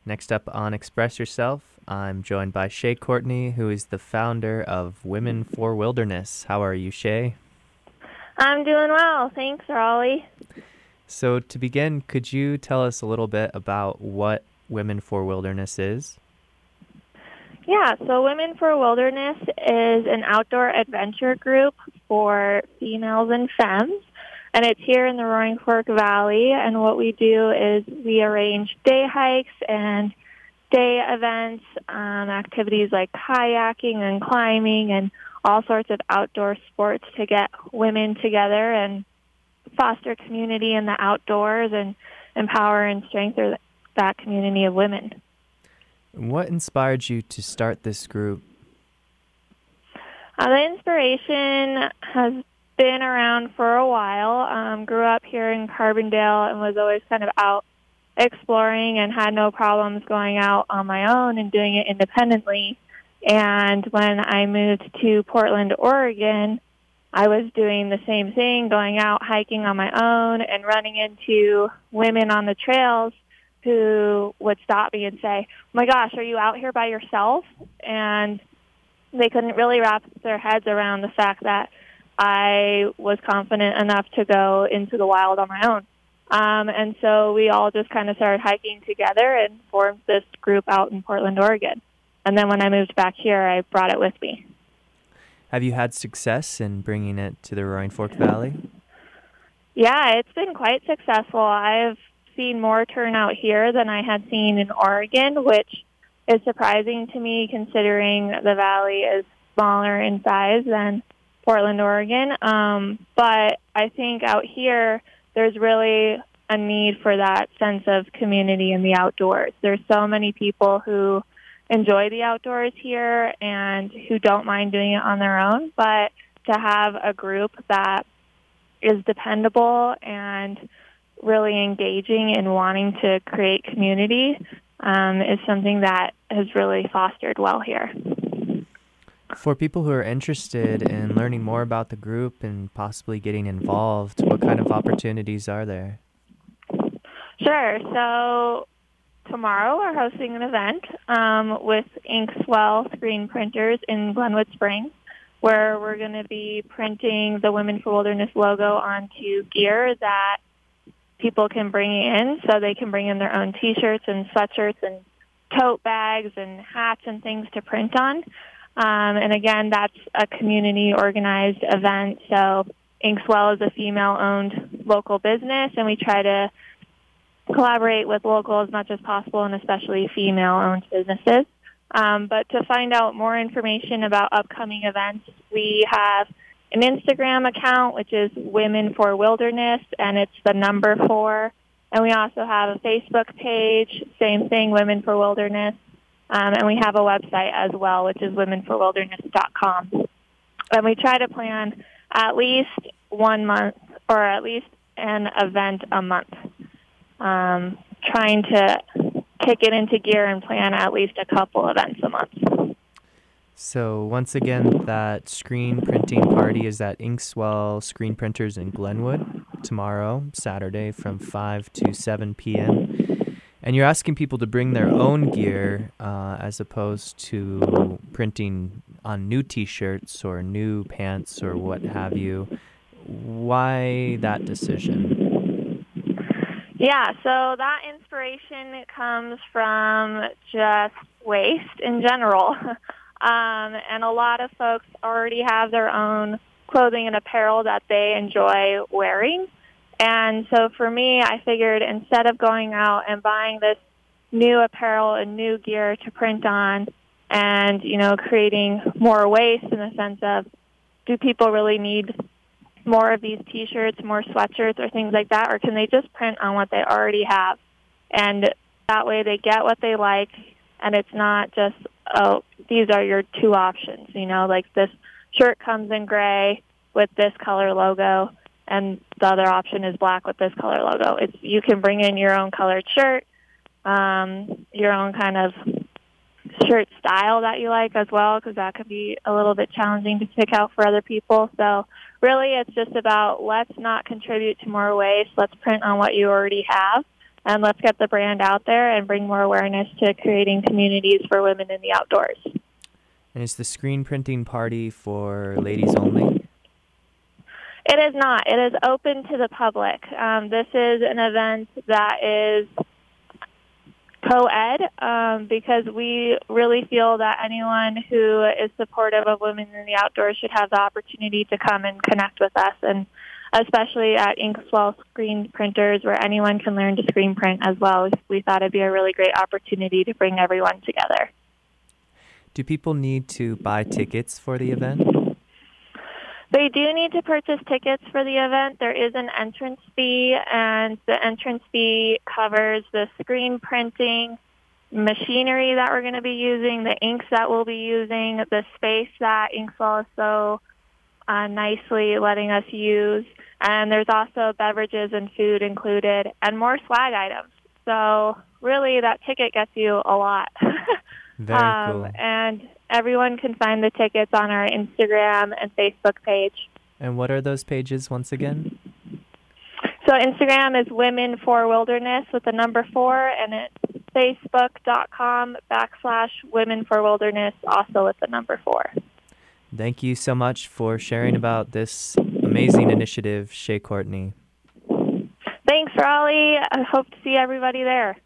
Next up on Express Yourself, I'm joined by Shay Courtney, who is the founder of Women for Wilderness. How are you, Shay? I'm doing well. Thanks, Raleigh. So to begin, could you tell us a little bit about what Women for Wilderness is? Yeah, so Women for Wilderness is an outdoor adventure group for females and femmes, and it's here in the Roaring Fork Valley, and what we do is we arrange day hikes and day events, activities like kayaking and climbing and all sorts of outdoor sports to get women together and foster community in the outdoors and empower and strengthen that community of women. What inspired you to start this group? The inspiration has been around for a while. Grew up here in Carbondale and was always kind of out exploring and had no problems going out on my own and doing it independently. And when I moved to Portland, Oregon, I was doing the same thing, going out hiking on my own and running into women on the trails who would stop me and say, "Oh my gosh, are you out here by yourself?" And they couldn't really wrap their heads around the fact that I was confident enough to go into the wild on my own. And so we all just kind of started hiking together and formed this group out in Portland, Oregon. And then when I moved back here, I brought it with me. Have you had success in bringing it to the Roaring Fork Valley? Yeah, it's been quite successful. I've seen more turnout here than I had seen in Oregon, which is surprising to me considering the valley is smaller in size than Portland, Oregon. But I think out here there's really a need for that sense of community in the outdoors. There's so many people who enjoy the outdoors here and who don't mind doing it on their own, but to have a group that is dependable and really engaging in wanting to create community is something that has really fostered well here. For people who are interested in learning more about the group and possibly getting involved, what kind of opportunities are there? Sure. So tomorrow we're hosting an event with Inkswell screen printers in Glenwood Springs, where we're going to be printing the Women for Wilderness logo onto gear that people can bring in, so they can bring in their own T-shirts and sweatshirts and tote bags and hats and things to print on. And again, that's a community-organized event. So Inkswell is a female-owned local business, and we try to collaborate with local as much as possible, and especially female-owned businesses. But to find out more information about upcoming events, we have an Instagram account, which is Women for Wilderness, and it's the number 4. And we also have a Facebook page, same thing, Women for Wilderness. And we have a website as well, which is womenforwilderness.com. And we try to plan at least 1 month or at least an event a month, trying to kick it into gear and plan at least a couple events a month. So once again, that screen printing party is at Inkswell Screen Printers in Glenwood tomorrow, Saturday, from 5 to 7 p.m. And you're asking people to bring their own gear as opposed to printing on new T-shirts or new pants or what have you. Why that decision? Yeah, so that inspiration comes from just waste in general. And a lot of folks already have their own clothing and apparel that they enjoy wearing. And so for me, I figured instead of going out and buying this new apparel and new gear to print on and, creating more waste in the sense of, do people really need more of these T-shirts, more sweatshirts or things like that, or can they just print on what they already have? And that way they get what they like, and it's not just, oh, these are your 2 options, like this shirt comes in gray with this color logo, and the other option is black with this color logo. You can bring in your own colored shirt, your own kind of shirt style that you like as well, because that could be a little bit challenging to pick out for other people. So really it's just about let's not contribute to more waste. Let's print on what you already have and let's get the brand out there and bring more awareness to creating communities for women in the outdoors. And is the screen printing party for ladies only? It is not. It is open to the public. This is an event that is co-ed because we really feel that anyone who is supportive of women in the outdoors should have the opportunity to come and connect with us, and especially at Inkswell Screen Printers, where anyone can learn to screen print as well. We thought it'd be a really great opportunity to bring everyone together. Do people need to buy tickets for the event? They do need to purchase tickets for the event. There is an entrance fee, and the entrance fee covers the screen printing, machinery that we're going to be using, the inks that we'll be using, the space that Inkswell is so nicely letting us use, and there's also beverages and food included, and more swag items. So really, that ticket gets you a lot. Very cool. And everyone can find the tickets on our Instagram and Facebook page. And what are those pages once again? So Instagram is Women for Wilderness with the number 4, and it's facebook.com/Women for Wilderness, also with the number 4. Thank you so much for sharing about this amazing initiative, Shay Courtney. Thanks, Raleigh. I hope to see everybody there.